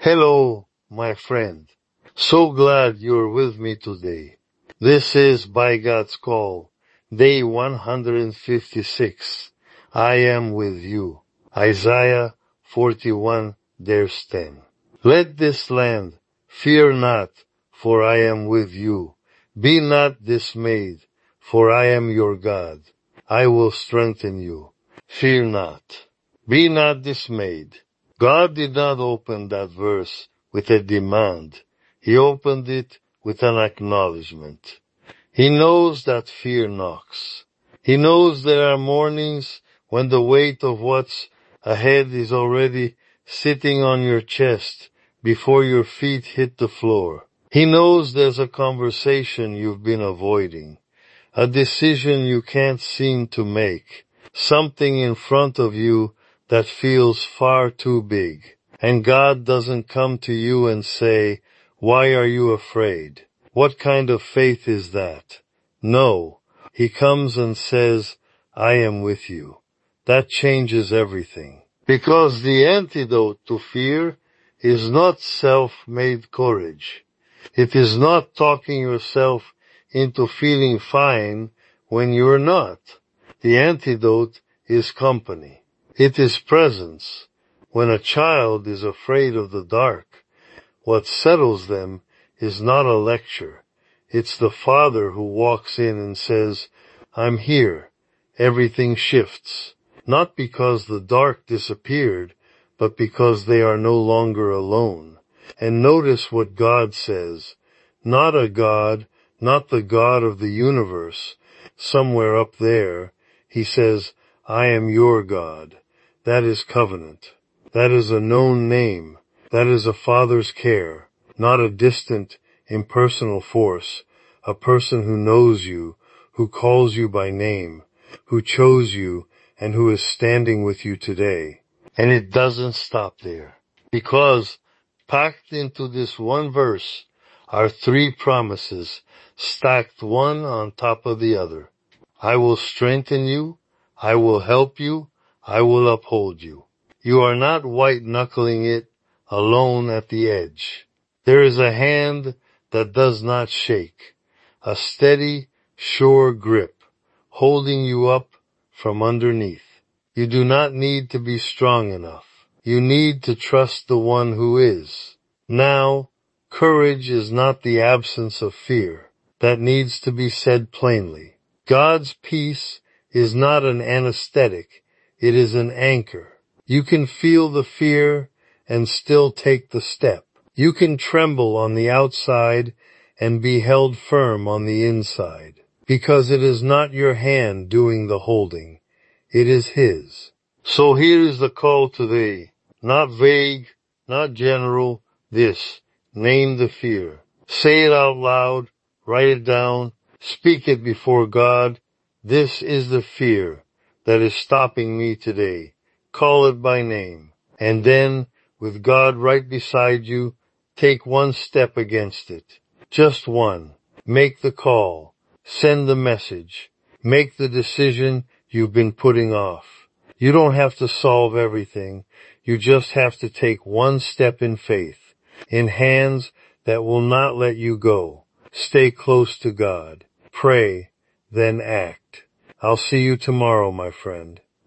Hello, my friend. So glad you're with me today. This is By God's Call, day 156. I am with you. Isaiah 41, verse 10. Let this land fear not, for I am with you. Be not dismayed, for I am your God. I will strengthen you. Fear not. Be not dismayed. God did not open that verse with a demand. He opened it with an acknowledgement. He knows that fear knocks. He knows there are mornings when the weight of what's ahead is already sitting on your chest before your feet hit the floor. He knows there's a conversation you've been avoiding, a decision you can't seem to make, something in front of you that feels far too big. And God doesn't come to you and say, "Why are you afraid? What kind of faith is that?" No, He comes and says, "I am with you." That changes everything. Because the antidote to fear is not self-made courage. It is not talking yourself into feeling fine when you're not. The antidote is company. It is presence. When a child is afraid of the dark, what settles them is not a lecture. It's the father who walks in and says, "I'm here." Everything shifts. Not because the dark disappeared, but because they are no longer alone. And notice what God says. Not a God, not the God of the universe, somewhere up there. He says, "I am your God." That is covenant. That is a known name. That is a father's care, not a distant, impersonal force, a person who knows you, who calls you by name, who chose you, and who is standing with you today. And it doesn't stop there, because packed into this one verse are three promises, stacked one on top of the other. I will strengthen you, I will help you, I will uphold you. You are not white-knuckling it alone at the edge. There is a hand that does not shake, a steady, sure grip, holding you up from underneath. You do not need to be strong enough. You need to trust the one who is. Now, courage is not the absence of fear. That needs to be said plainly. God's peace is not an anesthetic. It is an anchor. You can feel the fear and still take the step. You can tremble on the outside and be held firm on the inside, because it is not your hand doing the holding. It is His. So here is the call today. Not vague, not general. This. Name the fear. Say it out loud. Write it down. Speak it before God. This is the fear that is stopping me today. Call it by name. And then, with God right beside you, take one step against it. Just one. Make the call. Send the message. Make the decision you've been putting off. You don't have to solve everything. You just have to take one step in faith, in hands that will not let you go. Stay close to God. Pray, then act. I'll see you tomorrow, my friend.